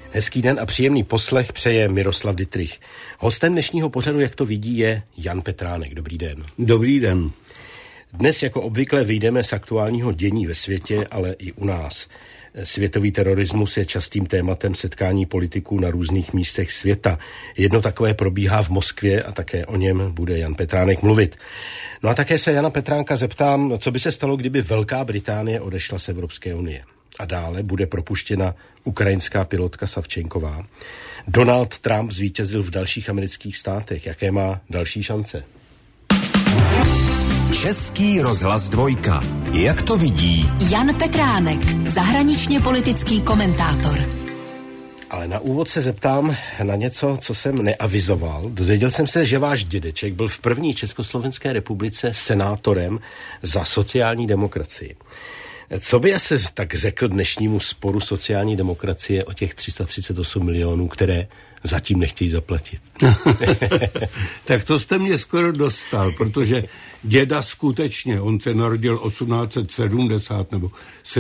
Hezký den a příjemný poslech přeje Miroslav Dittrich. Hostem dnešního pořadu, jak to vidí, je Jan Petránek. Dobrý den. Dobrý den. Dnes jako obvykle vyjdeme z aktuálního dění ve světě, ale i u nás. Světový terorismus je častým tématem setkání politiků na různých místech světa. Jedno takové probíhá v Moskvě a také o něm bude Jan Petránek mluvit. No a také se Jana Petránka zeptám, co by se stalo, kdyby Velká Británie odešla z Evropské unie. A dále bude propuštěna ukrajinská pilotka Savčenková. Donald Trump zvítězil v dalších amerických státech. Jaké má další šance? Český rozhlas Dvojka. Jak to vidí Jan Petránek, zahraničně politický komentátor. Ale na úvod se zeptám na něco, co jsem neavizoval. Dozvěděl jsem se, že váš dědeček byl v první Československé republice senátorem za sociální demokracii. Co by asi tak řekl dnešnímu sporu sociální demokracie o těch 338 milionů, které zatím nechtějí zaplatit? Tak to jste mě skoro dostal, protože děda skutečně, on se narodil 1870 nebo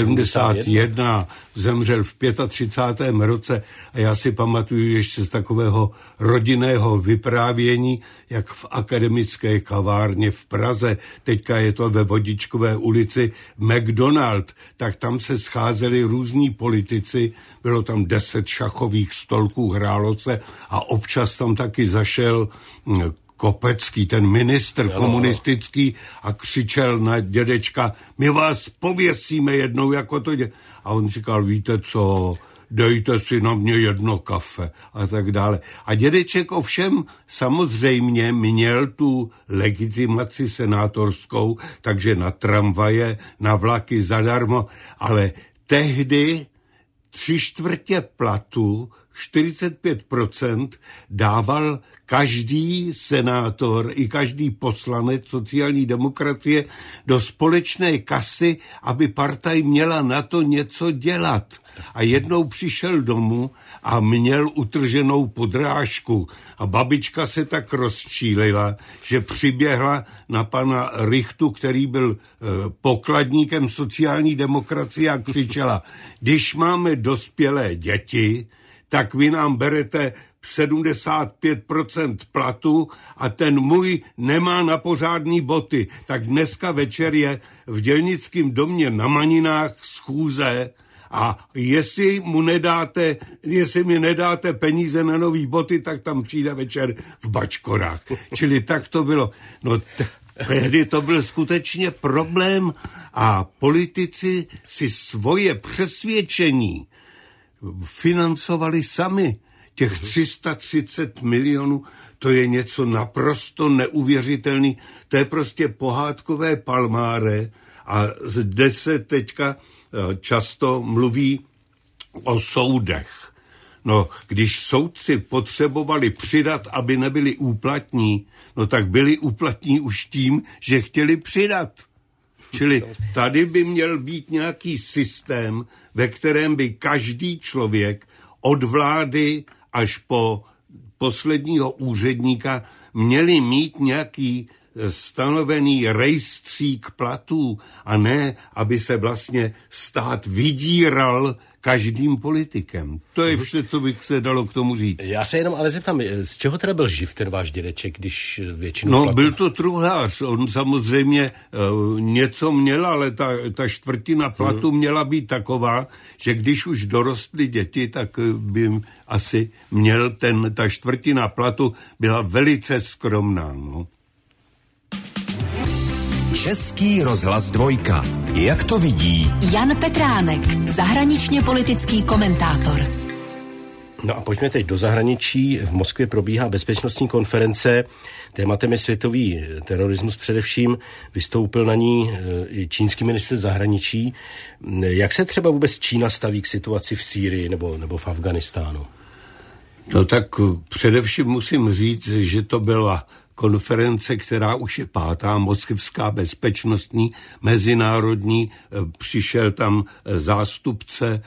71, zemřel v 35. roce a já si pamatuju ještě z takového rodinného vyprávění, jak v akademické kavárně v Praze, teďka je to ve Vodičkové ulici McDonald, tak tam se scházeli různí politici, bylo tam 10 šachových stolků, hrálo se a občas tam taky zašel Kopecký, ten ministr komunistický, a křičel na dědečka, my vás pověsíme jednou, jako to dělá. A on říkal, víte co, dejte si na mě jedno kafe a tak dále. A dědeček ovšem samozřejmě měl tu legitimaci senátorskou, takže na tramvaje, na vlaky zadarmo, ale tehdy 3/4 platu, 45% dával každý senátor i každý poslanec sociální demokracie do společné kasy, aby partaj měla na to něco dělat. A jednou přišel domů a měl utrženou podrážku. A babička se tak rozčílila, že přiběhla na pana Richtu, který byl pokladníkem sociální demokracie, a křičela, když máme dospělé děti, tak vy nám berete 75% platu a ten můj nemá na pořádný boty. Tak dneska večer je v dělnickém domě na Maninách schůze a jestli mi nedáte peníze na nový boty, tak tam přijde večer v Bačkorách. Čili tak to bylo. No tehdy to byl skutečně problém a politici si svoje přesvědčení financovali sami. Těch 330 milionů, to je něco naprosto neuvěřitelný. To je prostě pohádkové palmáre a zde se teďka často mluví o soudech. No, když soudci potřebovali přidat, aby nebyli úplatní, no tak byli úplatní už tím, že chtěli přidat. Čili tady by měl být nějaký systém, ve kterém by každý člověk od vlády až po posledního úředníka měli mít nějaký stanovený rejstřík platů a ne, aby se vlastně stát vydíral každým politikem. To je vše, co bych se dalo k tomu říct. Já se jenom ale zeptám, z čeho teda byl živ ten váš dědeček, když většinu platu? Byl to truhlář, on samozřejmě něco měl, ale ta čtvrtina platu měla být taková, že když už dorostly děti, tak by asi měl ta čtvrtina platu byla velice skromná, no. Český rozhlas Dvojka. Jak to vidí Jan Petránek, zahraničně politický komentátor. No a pojďme teď do zahraničí. V Moskvě probíhá bezpečnostní konference. Tématem je světový terorismus především. Vystoupil na ní i čínský ministr zahraničí. Jak se třeba vůbec Čína staví k situaci v Sýrii nebo v Afghánistánu? No tak především musím říct, že to byla konference, která už je 5. moskevská bezpečnostní, mezinárodní. Přišel tam zástupce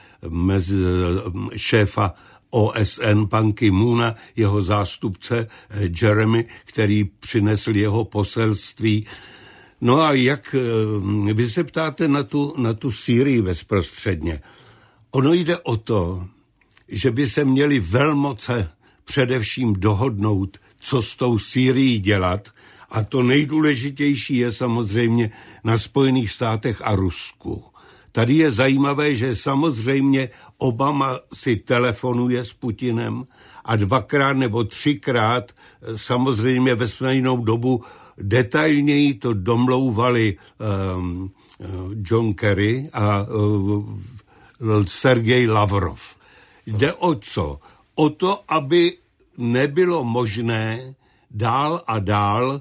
šéfa OSN pan Ki-moona, jeho zástupce Jeremy, který přinesl jeho poselství. No a jak vy se ptáte na tu Sýrii bezprostředně. Ono jde o to, že by se měly velmoce především dohodnout, co s tou Sýrií dělat. A to nejdůležitější je samozřejmě na Spojených státech a Rusku. Tady je zajímavé, že samozřejmě Obama si telefonuje s Putinem a 2krát nebo 3krát samozřejmě ve stejnou dobu detailněji to domlouvali John Kerry a Sergej Lavrov. Jde o co? O to, aby nebylo možné dál a dál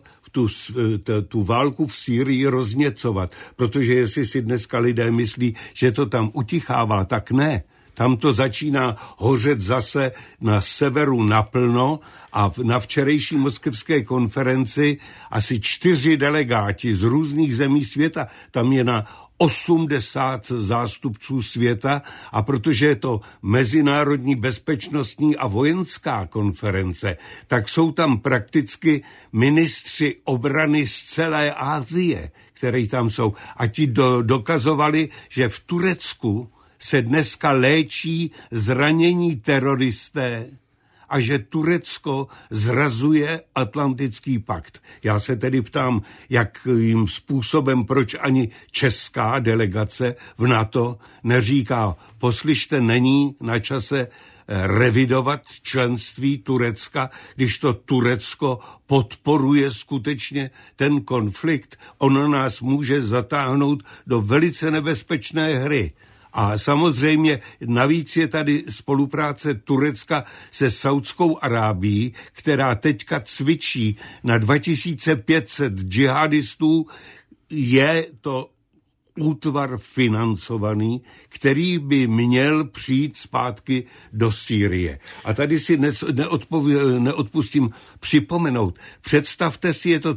tu válku v Sýrii rozněcovat. Protože jestli si dneska lidé myslí, že to tam utichává, tak ne. Tam to začíná hořet zase na severu naplno a na včerejší moskevské konferenci asi 4 delegáti z různých zemí světa, tam je na 80 zástupců světa a protože je to mezinárodní bezpečnostní a vojenská konference, tak jsou tam prakticky ministři obrany z celé Asie, které tam jsou. A ti dokazovali, že v Turecku se dneska léčí zranění teroristé a že Turecko zrazuje Atlantický pakt. Já se tedy ptám, jakým způsobem, proč ani česká delegace v NATO neříká, poslyšte, není na čase revidovat členství Turecka, když to Turecko podporuje skutečně ten konflikt. Ono nás může zatáhnout do velice nebezpečné hry. A samozřejmě navíc je tady spolupráce Turecka se Saudskou Arábií, která teďka cvičí na 2500 džihadistů. Je to útvar financovaný, který by měl přijít zpátky do Sýrie. A tady si neodpustím připomenout. Představte si, je to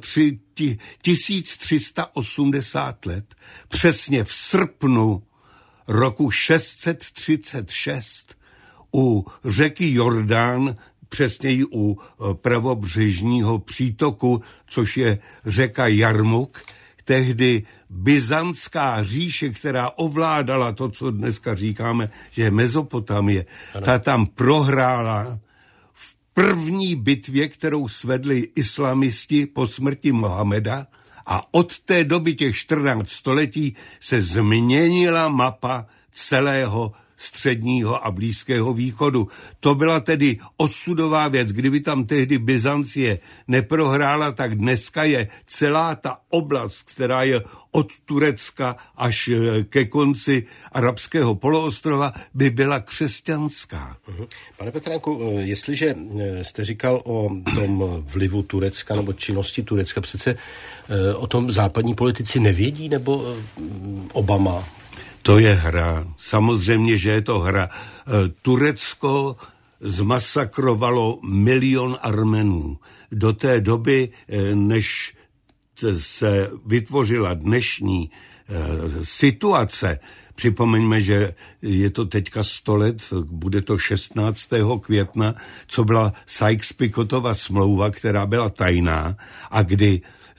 1380 let. Přesně v srpnu roku 636 u řeky Jordán, přesněji u pravobřežního přítoku, což je řeka Jarmuk, tehdy Byzantská říše, která ovládala to, co dneska říkáme, že je Mezopotamie, ta tam prohrála v první bitvě, kterou svedli islamisti po smrti Mohameda, a od té doby těch 14 století se změnila mapa celého středního a Blízkého východu. To byla tedy osudová věc. Kdyby tam tehdy Byzancie neprohrála, tak dneska je celá ta oblast, která je od Turecka až ke konci arabského poloostrova, by byla křesťanská. Pane Petránku, jestliže jste říkal o tom vlivu Turecka nebo činnosti Turecka, přece o tom západní politici nevědí, nebo Obama? To je hra. Samozřejmě, že je to hra. Turecko zmasakrovalo 1 milion Armenů. Do té doby, než se vytvořila dnešní situace, připomeňme, že je to teďka 100 let, bude to 16. května, co byla Sykes-Picotova smlouva, která byla tajná a kdy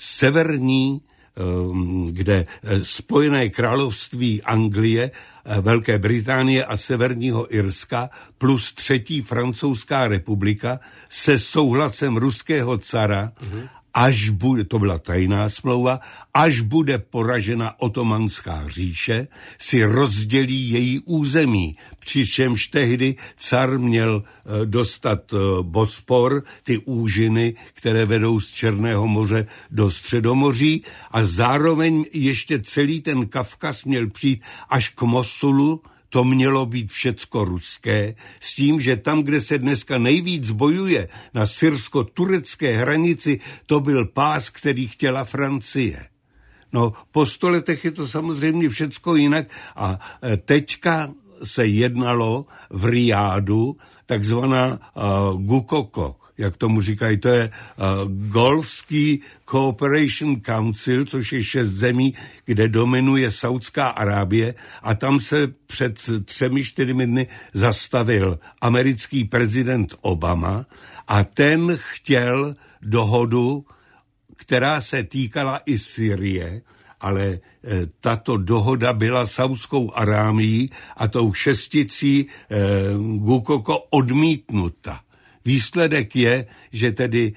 kde Spojené království Anglie, Velké Británie a Severního Irska plus 3. francouzská republika se souhlasem ruského cara, až bude, to byla tajná smlouva, až bude poražena Otomanská říše, si rozdělí její území. Přičemž tehdy car měl dostat Bospor, ty úžiny, které vedou z Černého moře do Středomoří, a zároveň ještě celý ten Kavkaz měl přijít až k Mosulu. To mělo být všecko ruské, s tím, že tam, kde se dneska nejvíc bojuje, na syrsko-turecké hranici, to byl pás, který chtěla Francie. No, po 100 letech je to samozřejmě všecko jinak a teďka se jednalo v Rijádu takzvaná Gukoko, jak tomu říkají, to je Golfský Cooperation Council, což je 6 zemí, kde dominuje Saudská Arábie, a tam se před 3-4 dny zastavil americký prezident Obama a ten chtěl dohodu, která se týkala i Syrie, ale tato dohoda byla Saudskou Arábií a tou šesticí Gukoko odmítnuta. Výsledek je, že tedy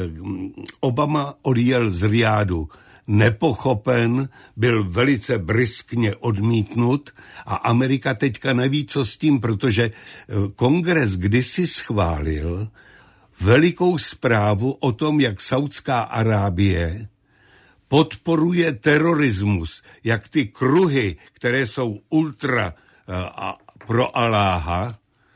Obama odjel z Rijádu nepochopen, byl velice bryskně odmítnut a Amerika teďka neví, co s tím, protože kongres kdysi schválil velikou zprávu o tom, jak Saudská Arábie podporuje terorismus, jak ty kruhy, které jsou ultra pro Aláha,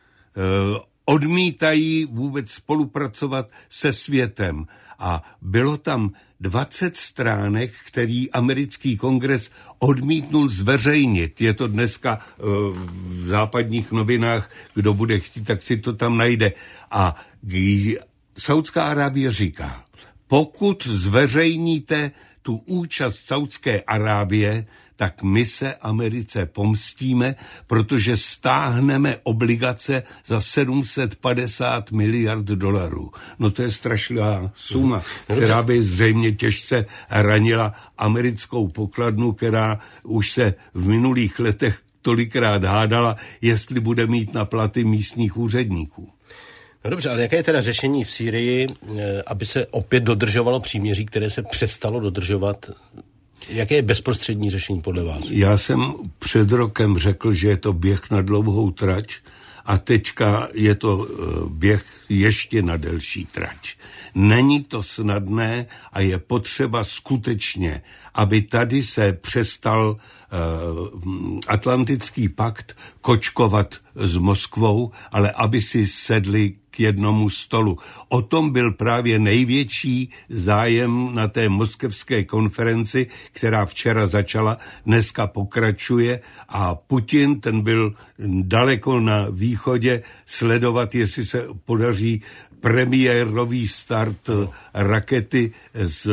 odmítají vůbec spolupracovat se světem. A bylo tam 20 stránek, který americký kongres odmítnul zveřejnit. Je to dneska v západních novinách, kdo bude chtít, tak si to tam najde. A Saudská Arábie říká, pokud zveřejníte tu účast Saudské Arábie, tak my se Americe pomstíme, protože stáhneme obligace za 750 miliard dolarů. No to je strašná suma, která by zřejmě těžce ranila americkou pokladnu, která už se v minulých letech tolikrát hádala, jestli bude mít na platy místních úředníků. No dobře, ale jaké je teda řešení v Sýrii, aby se opět dodržovalo příměří, které se přestalo dodržovat? Jaké je bezprostřední řešení podle vás? Já jsem před rokem řekl, že je to běh na dlouhou trať a teďka je to běh ještě na delší trať. Není to snadné a je potřeba skutečně, aby tady se přestal Atlantický pakt kočkovat s Moskvou, ale aby si sedli k jednomu stolu. O tom byl právě největší zájem na té moskevské konferenci, která včera začala, dneska pokračuje a Putin, ten byl daleko na východě sledovat, jestli se podaří premiérový start rakety z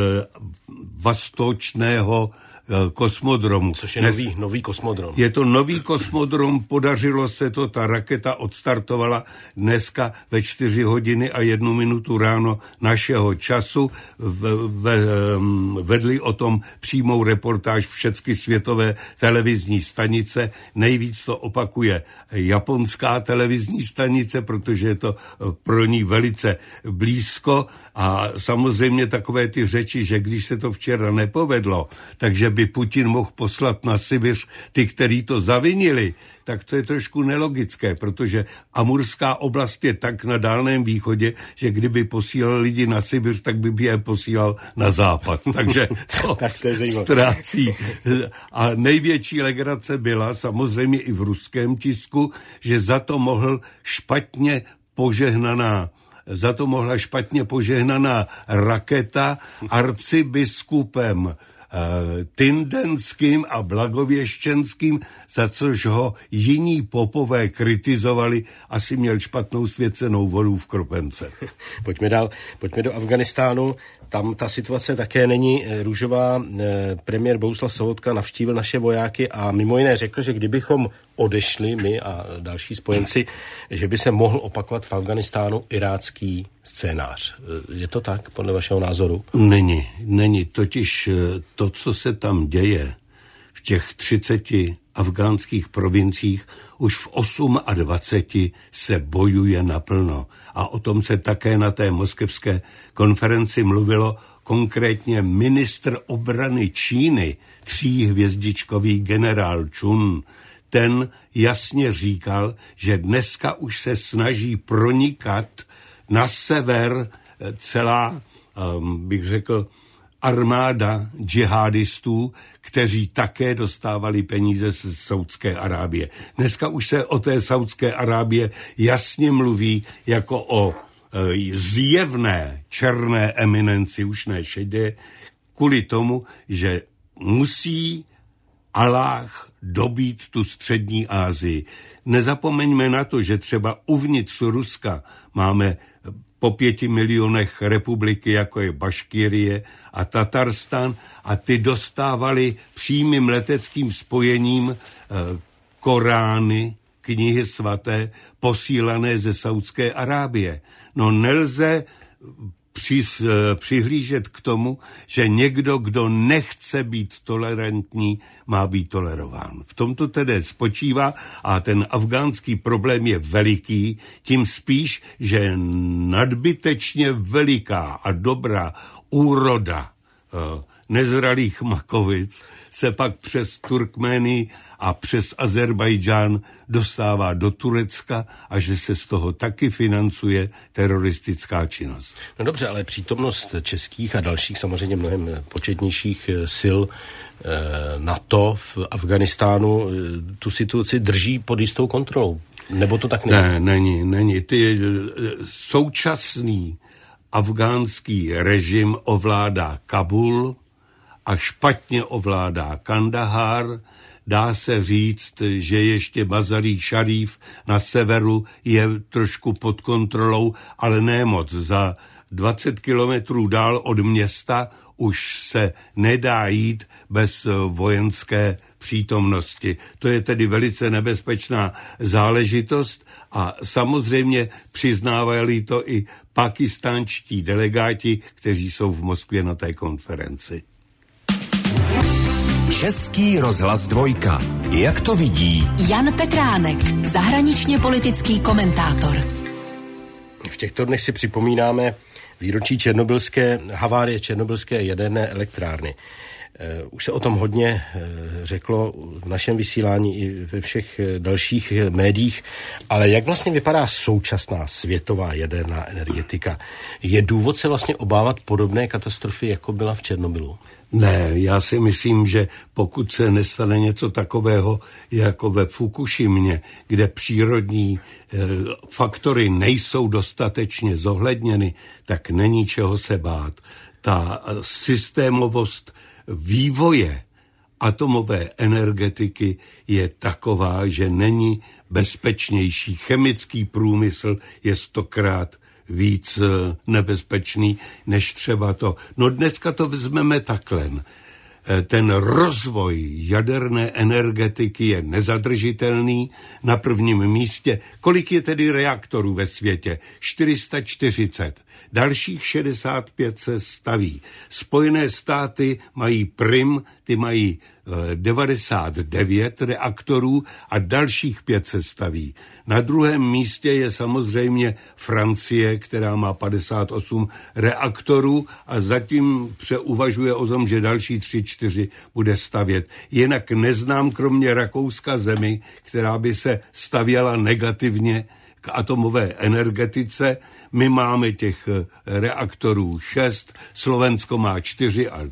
Vostočného kosmodromu. Což je nový kosmodrom. Je to nový kosmodrom, podařilo se to, ta raketa odstartovala dneska ve 4 hodiny a 1 minutu ráno našeho času. Vedli o tom přímou reportáž všechny světové televizní stanice. Nejvíc to opakuje japonská televizní stanice, protože je to pro ní velice blízko a samozřejmě takové ty řeči, že když se to včera nepovedlo, takže by Putin mohl poslat na Sibiř ty, kteří to zavinili, tak to je trošku nelogické, protože Amurská oblast je tak na Dálném východě, že kdyby posílal lidi na Sibiř, tak by je posílal na západ. Takže to ztrácí. A největší legrace byla samozřejmě i v ruském tisku, že za to mohla špatně požehnaná raketa arcibiskupem Tindenským a Blagověščenským, za což ho jiní popové kritizovali, asi měl špatnou svěcenou vodu v kropence. Pojďme dál, pojďme do Afghánistánu. Tam ta situace také není růžová. Premiér Bohuslav Sobotka navštívil naše vojáky a mimo jiné řekl, že kdybychom odešli, my a další spojenci, že by se mohl opakovat v Afghánistánu irácký scénář. Je to tak, podle vašeho názoru? Není. Totiž to, co se tam děje v těch 30 afgánských provinciích, už v 28 se bojuje naplno. A o tom se také na té moskevské konferenci mluvilo, konkrétně ministr obrany Číny, 3hvězdičkový generál Chun. Ten jasně říkal, že dneska už se snaží pronikat na sever celá, bych řekl, armáda džihadistů, kteří také dostávali peníze z Saudské Arábie. Dneska už se o té Saudské Arábie jasně mluví jako o zjevné černé eminenci, už ne šedé, kvůli tomu, že musí Aláh dobít tu střední Asii. Nezapomeňme na to, že třeba uvnitř Ruska máme po 5 milionech republiky, jako je Baškírie a Tatarstan, a ty dostávali přímým leteckým spojením Korány, knihy svaté, posílané ze Saudské Arábie. No nelze přihlížet k tomu, že někdo, kdo nechce být tolerantní, má být tolerován. V tomto tedy spočívá a ten afgánský problém je veliký, tím spíš, že nadbytečně veliká a dobrá úroda nezralých makovic se pak přes Turkménii a přes Azerbajdžán dostává do Turecka a že se z toho taky financuje teroristická činnost. No dobře, ale přítomnost českých a dalších samozřejmě mnohem početnějších sil NATO v Afghánistánu tu situaci drží pod jistou kontrolou. Nebo to tak není? Ne, není. Současný afgánský režim ovládá Kabul a špatně ovládá Kandahar. Dá se říct, že ještě Mazar-i Šarif na severu je trošku pod kontrolou, ale ne moc. Za 20 kilometrů dál od města už se nedá jít bez vojenské přítomnosti. To je tedy velice nebezpečná záležitost a samozřejmě přiznávají to i pakistánští delegáti, kteří jsou v Moskvě na té konferenci. Český rozhlas 2. Jak to vidí Jan Petránek, zahraničně politický komentátor. V těchto dnech si připomínáme výročí havárie černobylské jaderné elektrárny. Už se o tom hodně řeklo v našem vysílání i ve všech dalších médiích, ale jak vlastně vypadá současná světová jaderná energetika? Je důvod se vlastně obávat podobné katastrofy, jako byla v Černobylu? Ne, já si myslím, že pokud se nestane něco takového jako ve Fukušimě, kde přírodní faktory nejsou dostatečně zohledněny, tak není čeho se bát. Ta systémovost vývoje atomové energetiky je taková, že není bezpečnější. Chemický průmysl je 100krát víc nebezpečný než třeba to. No dneska to vezmeme takhle. Ten rozvoj jaderné energetiky je nezadržitelný. Na prvním místě, kolik je tedy reaktorů ve světě? 440. Dalších 65 se staví. Spojené státy mají prim, ty mají 99 reaktorů a dalších 5 se staví. Na druhém místě je samozřejmě Francie, která má 58 reaktorů a zatím uvažuje o tom, že další 3-4 bude stavět. Jinak neznám kromě Rakouska zemi, která by se stavěla negativně k atomové energetice. My máme těch reaktorů 6, Slovensko má 4 a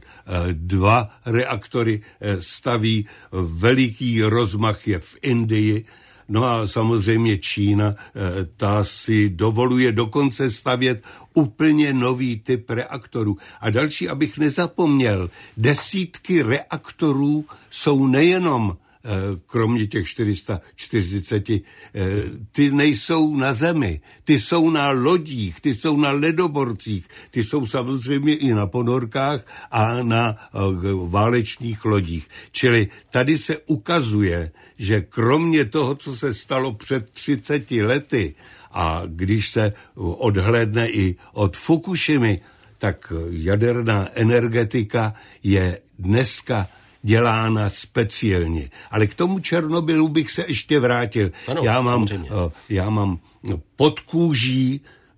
2 reaktory staví, veliký rozmach je v Indii. No a samozřejmě Čína, ta si dovoluje dokonce stavět úplně nový typ reaktorů. A další, abych nezapomněl, desítky reaktorů jsou nejenom kromě těch 440, ty nejsou na zemi, ty jsou na lodích, ty jsou na ledoborcích, ty jsou samozřejmě i na ponorkách a na válečných lodích. Čili tady se ukazuje, že kromě toho, co se stalo před 30 lety, a když se odhlédne i od Fukušimy, tak jaderná energetika je dneska dělána speciálně. Ale k tomu Černobylu bych se ještě vrátil. Ano, já mám pod kůží,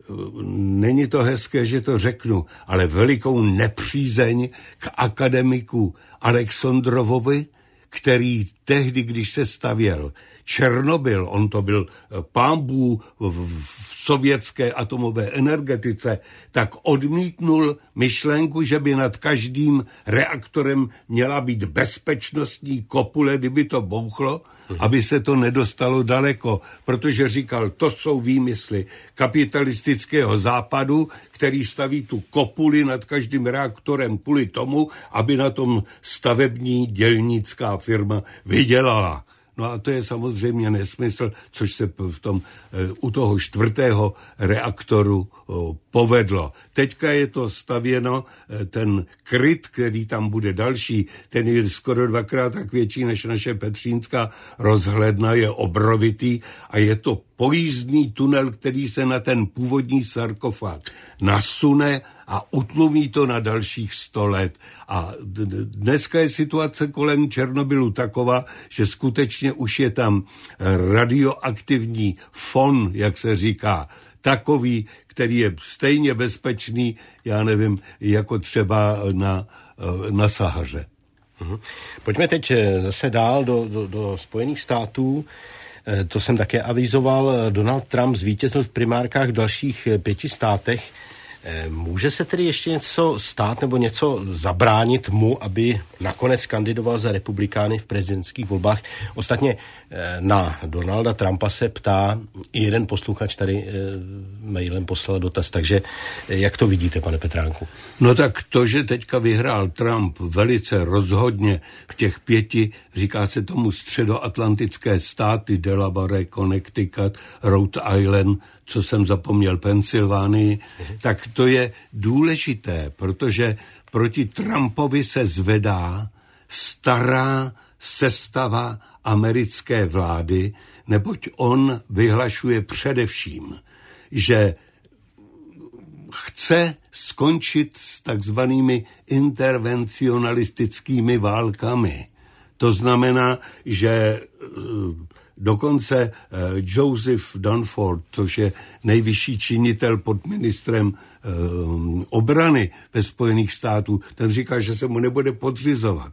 není to hezké, že to řeknu, ale velikou nepřízeň k akademiku Alexandrovovi, který tehdy, když se stavěl Černobyl, on to byl pánbů v sovětské atomové energetice, tak odmítnul myšlenku, že by nad každým reaktorem měla být bezpečnostní kopule, kdyby to bouchlo, aby se to nedostalo daleko, protože říkal, to jsou výmysly kapitalistického západu, který staví tu kopuli nad každým reaktorem kvůli tomu, aby na tom stavební dělnická firma vydělala. No a to je samozřejmě nesmysl, což se u toho 4. reaktoru povedlo. Teďka je to stavěno, ten kryt, který tam bude další, ten je skoro 2x tak větší než naše petřínská rozhledna, je obrovitý a je to pojízdný tunel, který se na ten původní sarkofág nasune a utlumí to na dalších 100 let. A dneska je situace kolem Černobylu taková, že skutečně už je tam radioaktivní fon, jak se říká, takový, který je stejně bezpečný, já nevím, jako třeba na Sahaře. Pojďme teď zase dál do Spojených států. To jsem také avizoval. Donald Trump zvítězil v primárkách v dalších 5 státech. Může se tedy ještě něco stát nebo něco zabránit mu, aby nakonec kandidoval za republikány v prezidentských volbách? Ostatně na Donalda Trumpa se ptá i jeden posluchač, tady mailem poslal dotaz, takže jak to vidíte, pane Petránku? No tak to, že teďka vyhrál Trump velice rozhodně v těch 5, říká se tomu středoatlantické státy, Delaware, Connecticut, Rhode Island, co jsem zapomněl, Pensylvánii, tak to je důležité, protože proti Trumpovi se zvedá stará sestava americké vlády, neboť on vyhlašuje především, že chce skončit s takzvanými intervencionalistickými válkami. To znamená, že dokonce Joseph Dunford, což je nejvyšší činitel pod ministrem obrany ve Spojených států, ten říká, že se mu nebude podřizovat.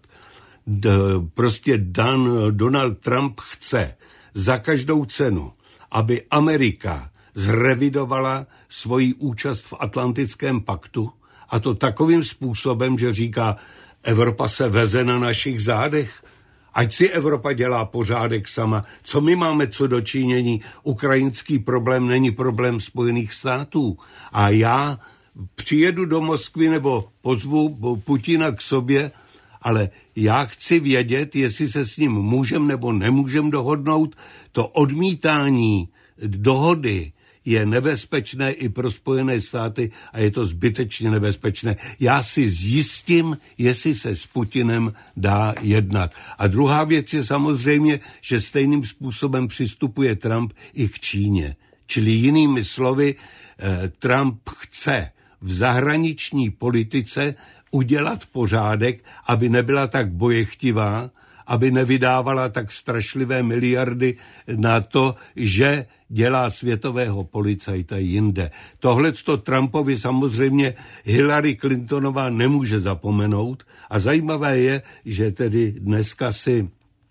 Prostě Donald Trump chce za každou cenu, aby Amerika zrevidovala svoji účast v Atlantickém paktu, a to takovým způsobem, že říká, Evropa se veze na našich zádech, ať si Evropa dělá pořádek sama. Co my máme co do činění? Ukrajinský problém není problém Spojených států. A já přijedu do Moskvy nebo pozvu Putina k sobě, ale já chci vědět, jestli se s ním můžem nebo nemůžem dohodnout. To odmítání dohody je nebezpečné i pro Spojené státy a je to zbytečně nebezpečné. Já si zjistím, jestli se s Putinem dá jednat. A druhá věc je samozřejmě, že stejným způsobem přistupuje Trump i k Číně. Čili jinými slovy, Trump chce v zahraniční politice udělat pořádek, aby nebyla tak bojechtivá, aby nevydávala tak strašlivé miliardy na to, že dělá světového policajta jinde. Tohleto Trumpovi samozřejmě Hillary Clintonová nemůže zapomenout a zajímavé je, že tedy dneska si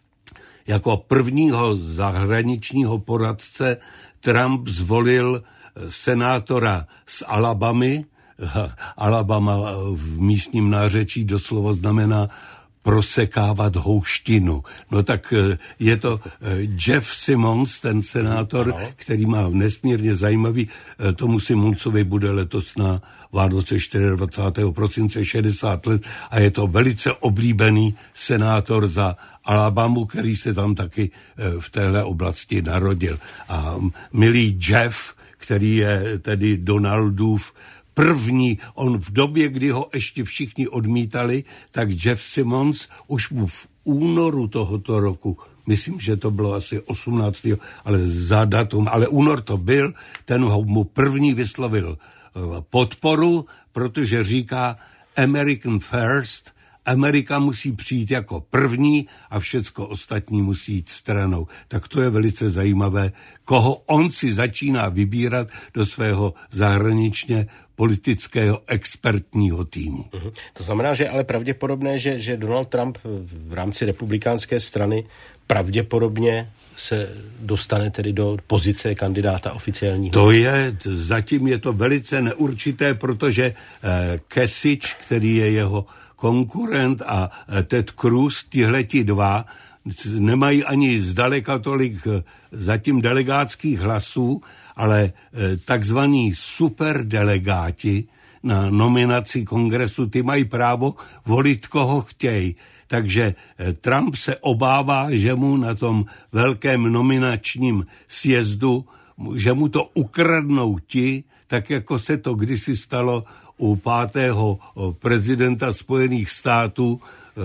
jako prvního zahraničního poradce Trump zvolil senátora z Alabamy. Alabama v místním nářečí doslova znamená prosekávat houštinu. No tak je to Jeff Simmons, ten senátor, který má nesmírně zajímavý, tomu Simonsovi bude letos na Vánoce 24. prosince 60 let a je to velice oblíbený senátor za Alabamu, který se tam taky v téhle oblasti narodil. A milý Jeff, který je tedy Donaldův první, on v době, kdy ho ještě všichni odmítali, tak Jeff Simmons už mu v únoru tohoto roku, myslím, že to bylo asi 18. ale za datum, ale únor to byl, ten ho mu první vyslovil podporu, protože říká American first, Amerika musí přijít jako první a všecko ostatní musí jít stranou. Tak to je velice zajímavé, koho on si začíná vybírat do svého zahraničně politického expertního týmu. To znamená, že ale pravděpodobné, že Donald Trump v rámci republikánské strany pravděpodobně se dostane tedy do pozice kandidáta oficiálního. To je, zatím je to velice neurčité, protože Kasich, který je jeho konkurent, a Ted Cruz, tihleti dva, nemají ani zdaleka tolik zatím delegátských hlasů, ale takzvaní superdelegáti na nominaci kongresu, ty mají právo volit, koho chtějí. Takže Trump se obává, že mu na tom velkém nominačním sjezdu že mu to ukradnou ti, tak jako se to kdysi stalo u 5. prezidenta Spojených států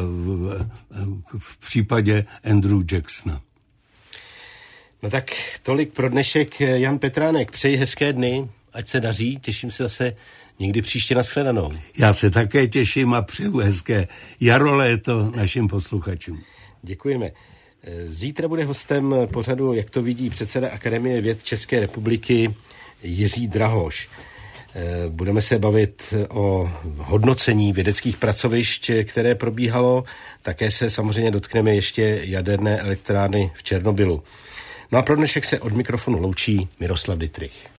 v případě Andrew Jacksona. No tak tolik pro dnešek. Jan Petránek, přeji hezké dny, ať se daří, těším se zase někdy příště nashledanou. Já se také těším a přeju hezké jaro, léto našim posluchačům. Děkujeme. Zítra bude hostem pořadu, jak to vidí předseda Akademie věd České republiky Jiří Drahoš. Budeme se bavit o hodnocení vědeckých pracovišť, které probíhalo. Také se samozřejmě dotkneme ještě jaderné elektrárny v Černobylu. No a pro dnešek se od mikrofonu loučí Miroslav Dittrich.